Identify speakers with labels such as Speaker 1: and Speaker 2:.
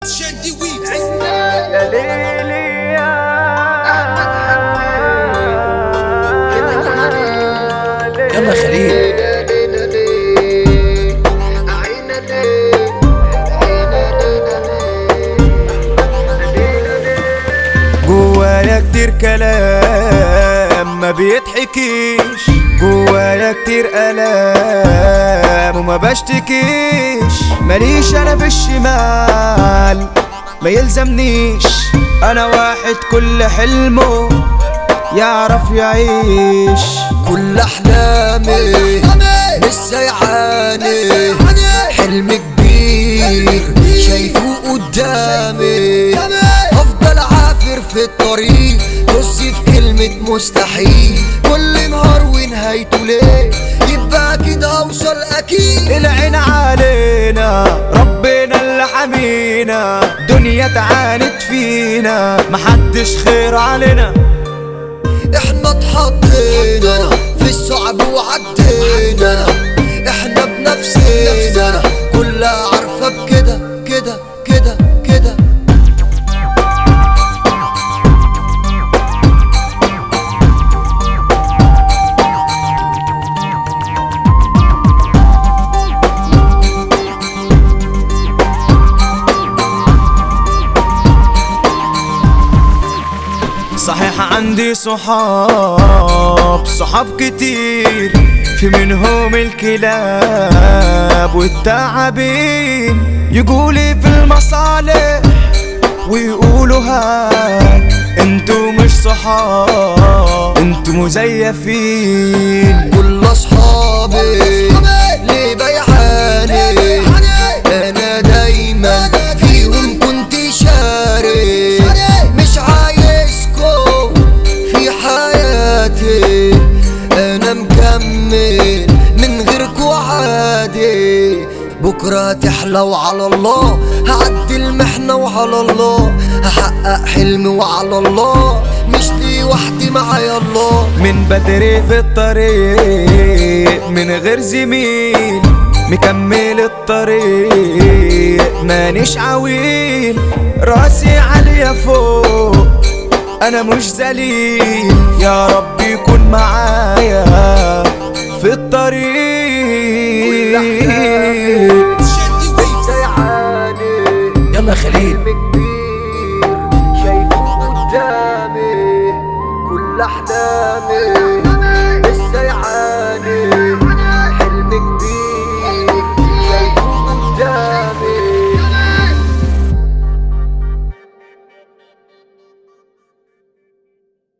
Speaker 1: شادي ويكس
Speaker 2: يا ليلي يا
Speaker 1: يلا خليل
Speaker 2: جوايا كتير كلام ما بيضحكيش، جوايا كتير ألام وما بشتكيش. ماليش أنا في الشمال ما يلزمنيش، أنا واحد كل حلمه يعرف يعيش.
Speaker 3: كل أحلامي مش سيعاني، حلم كبير شايفه قدامي. هفضل عافر في الطريق، بصي في كلمة مستحيل. كل نهار ونهايته ليه يبقى كده أوصل أكيد.
Speaker 2: العين علينا ربنا اللي حمينا، دنيا تعاند فينا محدش خير علينا.
Speaker 3: احنا اتحطينا في الصعب وعدينا، احنا بنفسنا كلها عارفة بكده كده كده كده.
Speaker 2: صحيح عندي صحاب كتير، في منهم الكلاب والتعابين. يقولي في المصالح ويقولوا هات، انتو مش صحاب انتو مزيفين.
Speaker 3: كل اصحابي ليه بيعاني، انا دايما فيهم كنت شاري. مش عايزكم في حياتي، انا مكمل من غيركوا عادي. بكرة تحلى وعلى الله، هعدي المحنة وعلى الله، هحقق حلمي وعلى الله. مش لي وحدي معايا الله.
Speaker 2: من بدري في الطريق من غير زميل، مكمل الطريق مانيش عويل. راسي عالية فوق انا مش ذليل، يا رب يكون معايا في الطريق.
Speaker 1: شادي ويكس يلا خليل
Speaker 3: شايفه قدامي كل احلامي.